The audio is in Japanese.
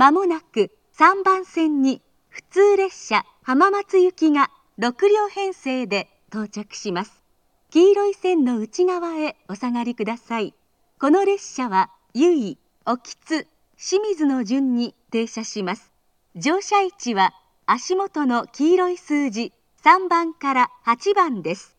まもなく3番線に普通列車浜松行きが6両編成で到着します。黄色い線の内側へお下がりください。この列車は由比、興津、清水の順に停車します。乗車位置は足元の黄色い数字3番から8番です。